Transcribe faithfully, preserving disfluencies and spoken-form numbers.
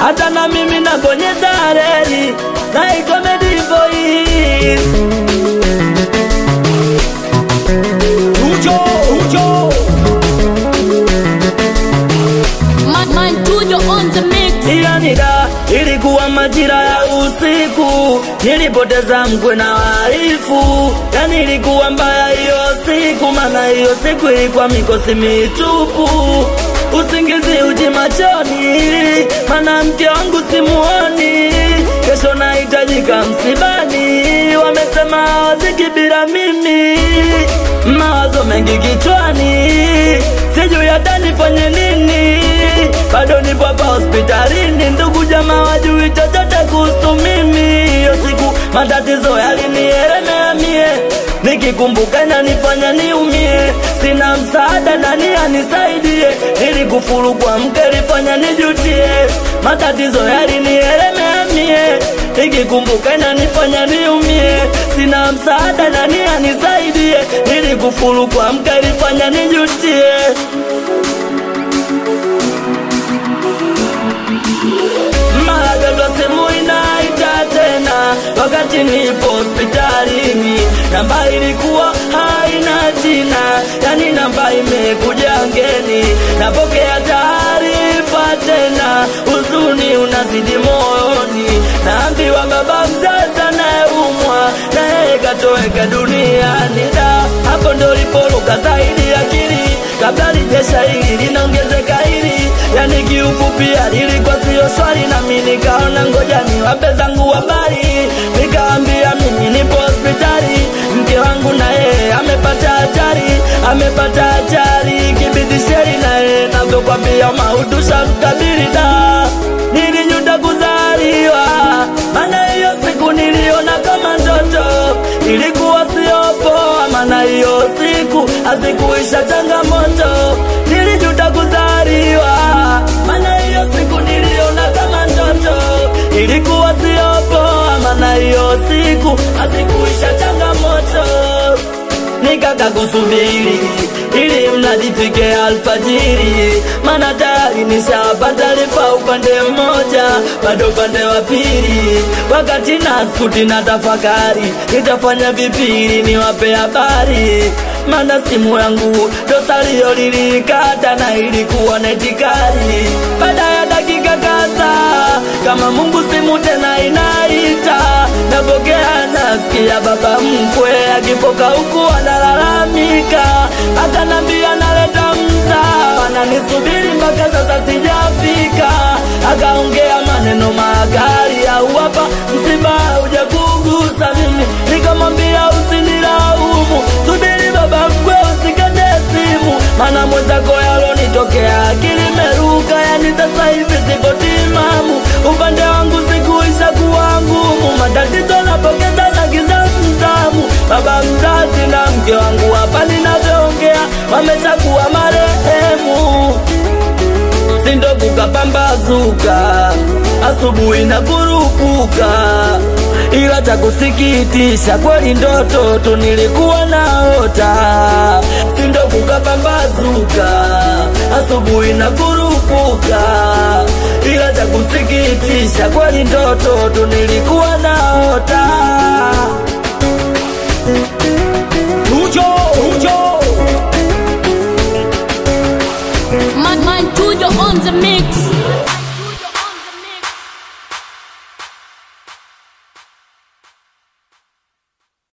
hata na mimi nabonyeza reli na ikomedi voice. Ujo, ujo Man, man, Tujo on the mix. Ila nida, ilikuwa majira ya usiku, nilipoteza mkwe na waifu. Yani ilikuwa mbaya hiyo siku, maana hiyo siku ilikuwa mikosi mitupu. Usingizi uji machoni, maana mke wangu simuoni. Kesho nahitajika msibani, wamesema waziki bila mimi. Mawazo mengi kichwani, sijui hata nifanye nini. Bado nipo hapa hospitalini, ndugu jamaa wajui chochote kuhusu mimi. Hiyo siku matatizo yalinielemea mie, nikikumbuka inanifanya niumie. Sina msaada, nani anisaidie? Nilikufuru kwa mke, lifanya nijutie. Matatizo yalinielemea mie, nikikumbuka inanifanya niumie. Sina msaada, nani anisaidie? Nilikufuru kwa mke, lifanya nijutie. Malaga simu inaita tena, wakati nipo hospitalini. Namba ilikuwa haina jina, yani namba imekuja ngeni. Napokea taarifa tena, huzuni unazidi moyoni. Naambiwa baba mzazi anayeumwa, na yeye katoweka duniani. Da, hapo ndo lipoluka zaidi akili, kabla lijesha hili linaongezeka hili. Yani kiufupi lilikuwa sio swali, na mimi nikaona ngoja niwape zangu habari. Nikaambia mimi nipo hospitali, mke wangu na yeye amepata ajali. Amepata ajali kibidisheri, na yeye navyokwambia maudusha mkabili. Da, nilijuta kuzaliwa, maana hiyo siku niliona kama ndoto. Ilikuwa sio poa, maana hiyo siku hazikuisha changamoto. Nilijuta kuzaliwa, maana hiyo siku niliona kama ndoto. Ilikuwa sio poa, maana hiyo siku hazikuisha changamoto. Nikaka kusubiri ili mnadifike alfajiri, maana tayari nishapata taarifa upande mmoja, bado upande wa pili. Wakati naskuti na tafakari, nitafanya vipili niwape habari. Maana simu yangu dosalio lilikata, na ilikuwa netikari. Baada ya dakika kadhaa, kama Mungu simu tena inaita. Napokea, nasikia baba mkwe akipoka huku analalamika. Akanambia naleta msaa, ananisubiri mpaka sasa sijafika. Akaongea maneno makali, au hapa msiba hujakugusa mimi. Nikamwambia usinilaumu, subiri baba mkwe usikate simu, maana mwenzako yalonitokea akili meruka. Yani sasa hivi sipo timamu, upande wangu sikuisha kuwa ngumu. Matatizo napokeza na giza mtamu. Baba mzazi na mke wangu hapa ninavyoongea wameshakuwa marehemu. Sindoku kapambazuka, asubuhi na kurupuka. Ila cha kusikitisha kweli ndoto tu nilikuwa naota. Sindoku kapambazuka, asubuhi na kurupuka. Ila cha kusikitisha kweli ndoto tu nilikuwa naota. Ujo, ujo Man, man, Tujo on the mix.